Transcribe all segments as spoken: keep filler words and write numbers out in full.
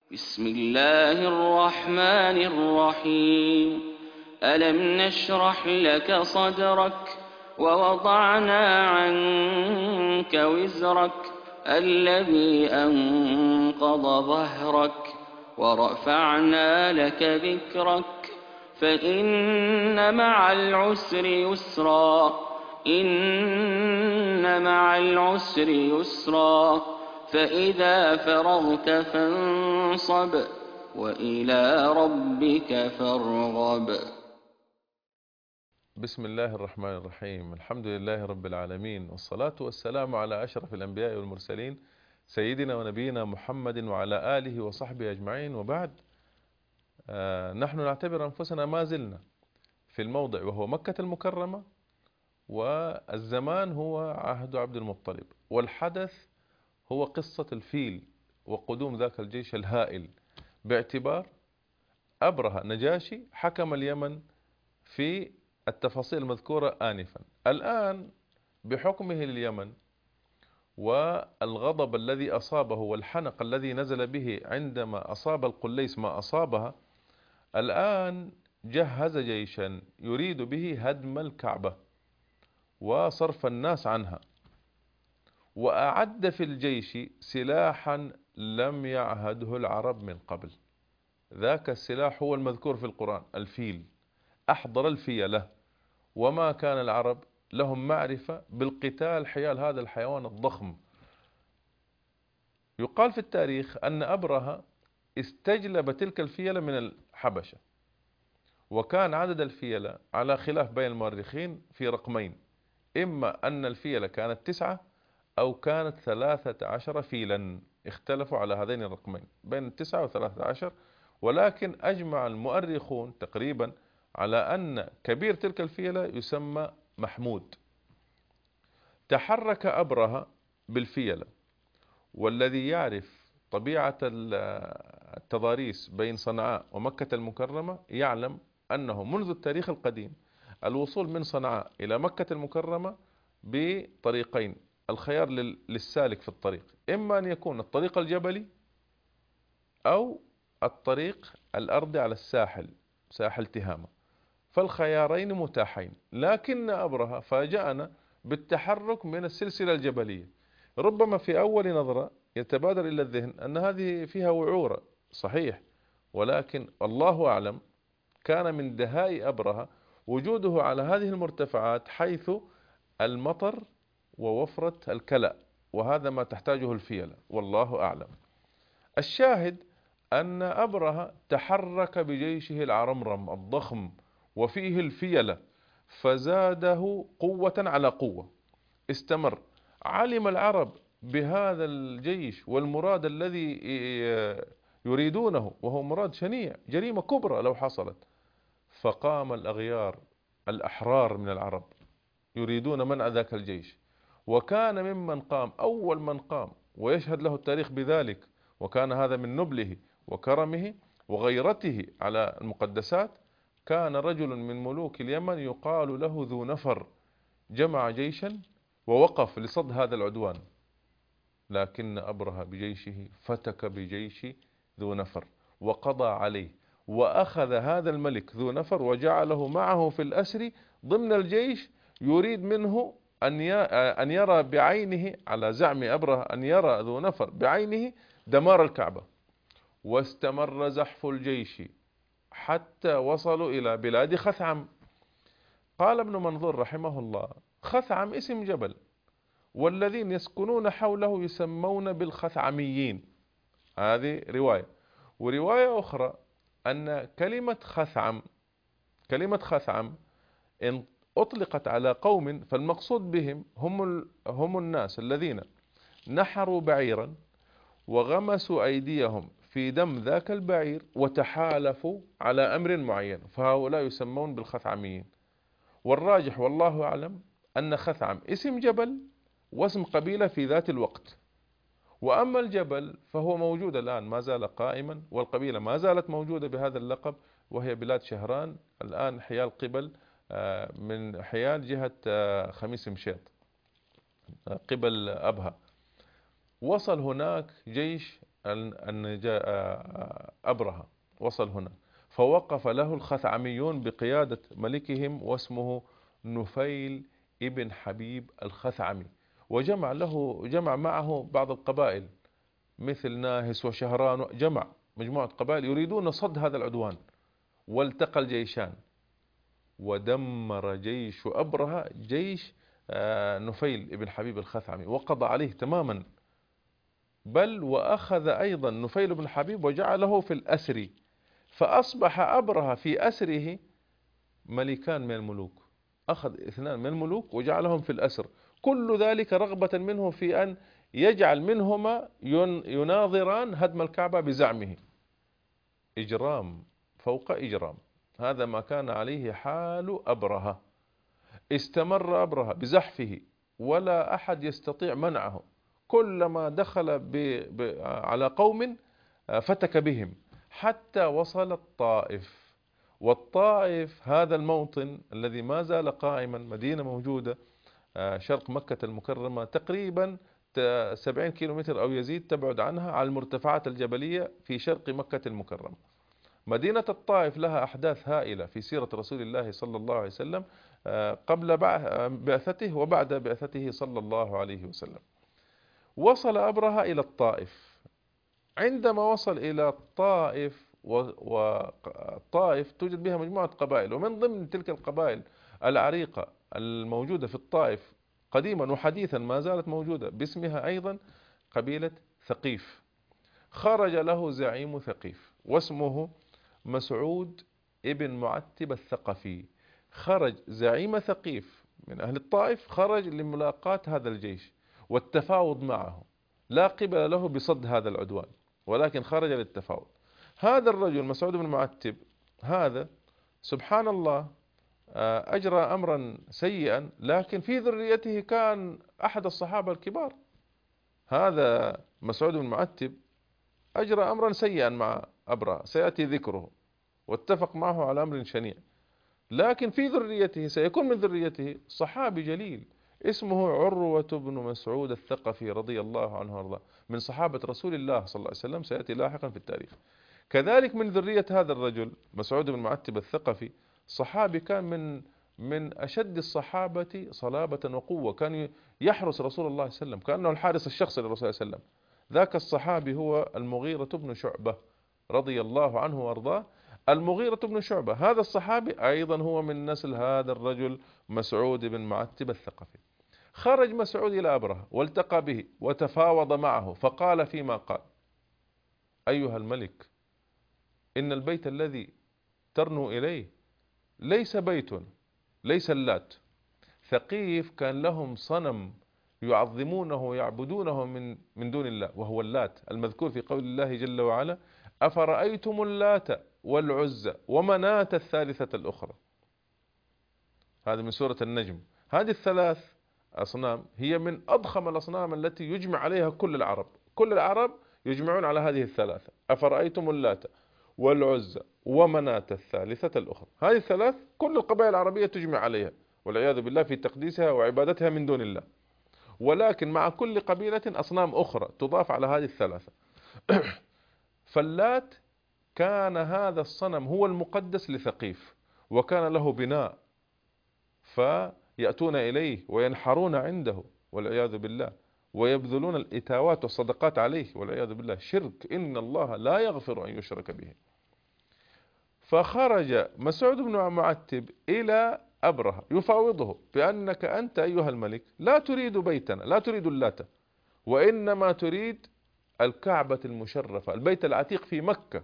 بسم الله الرحمن الرحيم. ألم نشرح لك صدرك ووضعنا عنك وزرك الذي أنقض ظهرك ورفعنا لك ذكرك فإن مع العسر يسرا إن مع العسر يسرا فإذا فرغت فانصب وإلى ربك فارغب. بسم الله الرحمن الرحيم. الحمد لله رب العالمين، والصلاة والسلام على أشرف الأنبياء والمرسلين سيدنا ونبينا محمد وعلى آله وصحبه أجمعين، وبعد. آه نحن نعتبر أنفسنا ما زلنا في الموضع وهو مكة المكرمة، والزمان هو عهد عبد المطلب، والحدث هو قصة الفيل وقدوم ذاك الجيش الهائل، باعتبار أبرهة نجاشي حكم اليمن في التفاصيل المذكورة آنفا. الآن بحكمه لليمن والغضب الذي أصابه والحنق الذي نزل به عندما أصاب القليس ما أصابها، الآن جهز جيشا يريد به هدم الكعبة وصرف الناس عنها، وأعد في الجيش سلاحا لم يعهده العرب من قبل. ذاك السلاح هو المذكور في القرآن، الفيل. أحضر الفيلة، وما كان العرب لهم معرفة بالقتال حيال هذا الحيوان الضخم. يقال في التاريخ أن أبرهة استجلب تلك الفيلة من الحبشة، وكان عدد الفيلة على خلاف بين المؤرخين في رقمين، إما أن الفيلة كانت تسعة أو كانت ثلاثة عشر فيلا، اختلفوا على هذين الرقمين بين التسعة وثلاثة عشر، ولكن أجمع المؤرخون تقريبا على أن كبير تلك الفيلة يسمى محمود. تحرك أبرهة بالفيلة، والذي يعرف طبيعة التضاريس بين صنعاء ومكة المكرمة يعلم أنه منذ التاريخ القديم الوصول من صنعاء إلى مكة المكرمة بطريقين، الخيار للسالك في الطريق، إما أن يكون الطريق الجبلي أو الطريق الأرضي على الساحل، ساحل تهامة، فالخيارين متاحين. لكن أبرهة فاجأنا بالتحرك من السلسلة الجبلية. ربما في أول نظرة يتبادر إلى الذهن أن هذه فيها وعورة، صحيح، ولكن الله أعلم كان من دهاء أبرهة وجوده على هذه المرتفعات، حيث المطر ووفرة الكلأ، وهذا ما تحتاجه الفيلة، والله أعلم. الشاهد أن أبرهة تحرك بجيشه العرمرم الضخم وفيه الفيلة، فزاده قوة على قوة. استمر. علم العرب بهذا الجيش والمراد الذي يريدونه، وهو مراد شنيع، جريمة كبرى لو حصلت، فقام الأغيار الأحرار من العرب يريدون منع ذاك الجيش. وكان ممن قام، أول من قام ويشهد له التاريخ بذلك، وكان هذا من نبله وكرمه وغيرته على المقدسات، كان رجل من ملوك اليمن يقال له ذو نفر، جمع جيشا ووقف لصد هذا العدوان. لكن أبرهة بجيشه فتك بجيش ذو نفر وقضى عليه، وأخذ هذا الملك ذو نفر وجعله معه في الأسر ضمن الجيش، يريد منه أن يرى بعينه، على زعم أبرهة أن يرى ذو نفر بعينه دمار الكعبة. واستمر زحف الجيش حتى وصلوا إلى بلاد خثعم. قال ابن منظور رحمه الله: خثعم اسم جبل، والذين يسكنون حوله يسمون بالخثعميين. هذه رواية. ورواية أخرى أن كلمة خثعم كلمة خثعم إن أطلقت على قوم فالمقصود بهم هم هم الناس الذين نحروا بعيرا وغمسوا أيديهم في دم ذاك البعير وتحالفوا على أمر معين، فهؤلاء يسمون بالخثعميين. والراجح والله أعلم أن خثعم اسم جبل واسم قبيلة في ذات الوقت، وأما الجبل فهو موجود الآن ما زال قائما، والقبيلة ما زالت موجودة بهذا اللقب، وهي بلاد شهران الآن حيال قبل من حيال جهة خميس مشيط قبل أبها. وصل هناك جيش أن جاء أبرهة وصل هنا، فوقف له الخثعميون بقيادة ملكهم واسمه نفيل ابن حبيب الخثعمي، وجمع له جمع معه بعض القبائل مثل ناهس وشهران، جمع مجموعة قبائل يريدون صد هذا العدوان. والتقى الجيشان ودمر جيش أبرهة جيش نفيل ابن حبيب الخثعمي وقضى عليه تماما، بل وأخذ أيضا نفيل بن حبيب وجعله في الأسر، فأصبح أبرهة في أسره ملكان من الملوك، أخذ اثنان من الملوك وجعلهم في الأسر، كل ذلك رغبة منه في أن يجعل منهما يناظران هدم الكعبة بزعمه. إجرام فوق إجرام، هذا ما كان عليه حال أبرهة. استمر أبرهة بزحفه ولا أحد يستطيع منعه، كلما دخل ب... ب... على قوم فتك بهم حتى وصل الطائف. والطائف هذا الموطن الذي ما زال قائما، مدينة موجودة شرق مكة المكرمة تقريبا سبعين كيلومتر أو يزيد تبعد عنها على المرتفعات الجبلية في شرق مكة المكرمة. مدينة الطائف لها أحداث هائلة في سيرة رسول الله صلى الله عليه وسلم قبل بعثته وبعد بعثته صلى الله عليه وسلم. وصل أبرهة إلى الطائف. عندما وصل إلى الطائف، والطائف توجد بها مجموعة قبائل، ومن ضمن تلك القبائل العريقة الموجودة في الطائف قديما وحديثا ما زالت موجودة باسمها أيضا قبيلة ثقيف. خرج له زعيم ثقيف واسمه مسعود ابن معتب الثقفي. خرج زعيم ثقيف من أهل الطائف، خرج لملاقاة هذا الجيش والتفاوض معه، لا قبل له بصد هذا العدوان ولكن خرج للتفاوض. هذا الرجل مسعود بن معتب هذا سبحان الله أجرى أمرا سيئا، لكن في ذريته كان أحد الصحابة الكبار. هذا مسعود بن معتب أجرى أمرا سيئا مع أبرهة سيأتي ذكره، واتفق معه على أمر شنيع، لكن في ذريته سيكون من ذريته صحابي جليل اسمه عروة بن مسعود الثقفي رضي الله عنه وارضاه، من صحابة رسول الله صلى الله عليه وسلم، سيأتي لاحقا في التاريخ. كذلك من ذرية هذا الرجل مسعود بن معتب الثقفي صحابي كان من من أشد الصحابة صلابة وقوة، كان يحرس رسول الله صلى الله عليه وسلم كأنه الحارس الشخصي للرسول صلى الله عليه وسلم. ذاك الصحابي هو المغيرة بن شعبة رضي الله عنه وارضاه. المغيرة بن شعبة هذا الصحابي أيضا هو من نسل هذا الرجل مسعود بن معتب الثقفي. خرج مسعود إلى أبرهة والتقى به وتفاوض معه، فقال فيما قال: أيها الملك، إن البيت الذي ترنو إليه ليس بيت، ليس اللات. ثقيف كان لهم صنم يعظمونه ويعبدونه من من دون الله، وهو اللات المذكور في قول الله جل وعلا: أفرأيتم اللات والعزى ومناة الثالثة الأخرى. هذا من سورة النجم. هذه الثلاث أصنام هي من أضخم الأصنام التي يجمع عليها كل العرب، كل العرب يجمعون على هذه الثلاثة: أفرأيتم اللات والعزى ومناة الثالثة الأخرى. هذه الثلاث كل القبائل العربية تجمع عليها والعياذ بالله في تقديسها وعبادتها من دون الله، ولكن مع كل قبيلة أصنام أخرى تضاف على هذه الثلاثة. فاللات كان هذا الصنم هو المقدس لثقيف، وكان له بناء فيأتون إليه وينحرون عنده والعياذ بالله، ويبذلون الإتاوات والصدقات عليه والعياذ بالله، شرك، إن الله لا يغفر أن يشرك به. فخرج مسعود بن معتب إلى أبرهة يفاوضه بأنك أنت أيها الملك لا تريد بيتنا، لا تريد اللات، وإنما تريد الكعبة المشرفة، البيت العتيق في مكة.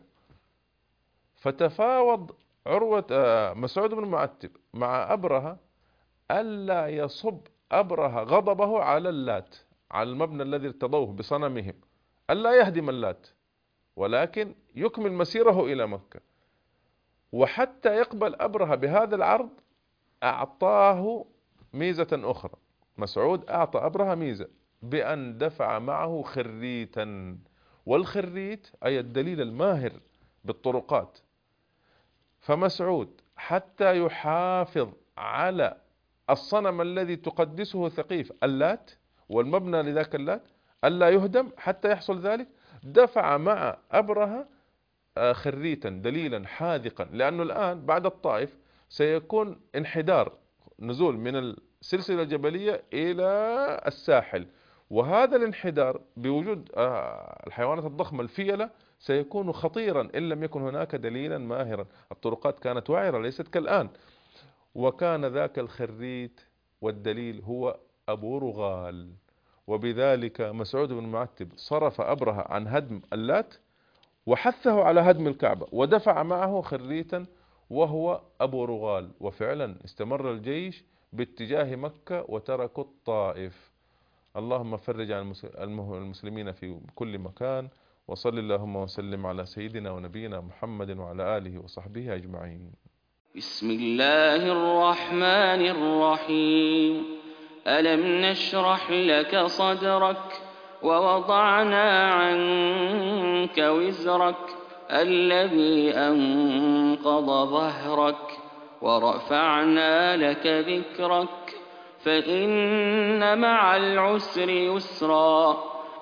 فتفاوض عروة مسعود بن معتب مع أبرهة ألا يصب أبرهة غضبه على اللات، على المبنى الذي ارتضوه بصنمهم، ألا يهدم اللات ولكن يكمل مسيره إلى مكة. وحتى يقبل أبرهة بهذا العرض أعطاه ميزة أخرى. مسعود أعطى أبرهة ميزة بأن دفع معه خريتا، والخريت أي الدليل الماهر بالطرقات. فمسعود حتى يحافظ على الصنم الذي تقدسه ثقيف اللات والمبنى لذاك اللات ألا يهدم، حتى يحصل ذلك دفع مع أبرهة خريتا دليلا حاذقا، لأنه الآن بعد الطائف سيكون انحدار، نزول من السلسلة الجبلية إلى الساحل، وهذا الانحدار بوجود الحيوانات الضخمة الفيلة سيكون خطيرا إن لم يكن هناك دليلا ماهرا. الطرقات كانت وعرة ليست كالآن. وكان ذاك الخريت والدليل هو أبو رغال. وبذلك مسعود بن معتب صرف أبرهة عن هدم اللات وحثه على هدم الكعبة، ودفع معه خريتا وهو أبو رغال. وفعلا استمر الجيش باتجاه مكة وتركوا الطائف. اللهم فرج عن المسلمين في كل مكان، وصل اللهم وسلم على سيدنا ونبينا محمد وعلى آله وصحبه أجمعين. بسم الله الرحمن الرحيم. ألم نشرح لك صدرك ووضعنا عنك وزرك الذي أنقض ظهرك ورفعنا لك ذكرك فإن مع العسر يسرا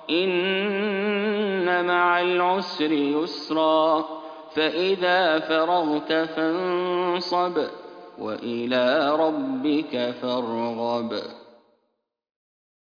إن مع العسر يسرا فإذا فرغت فانصب وإلى ربك فارغب.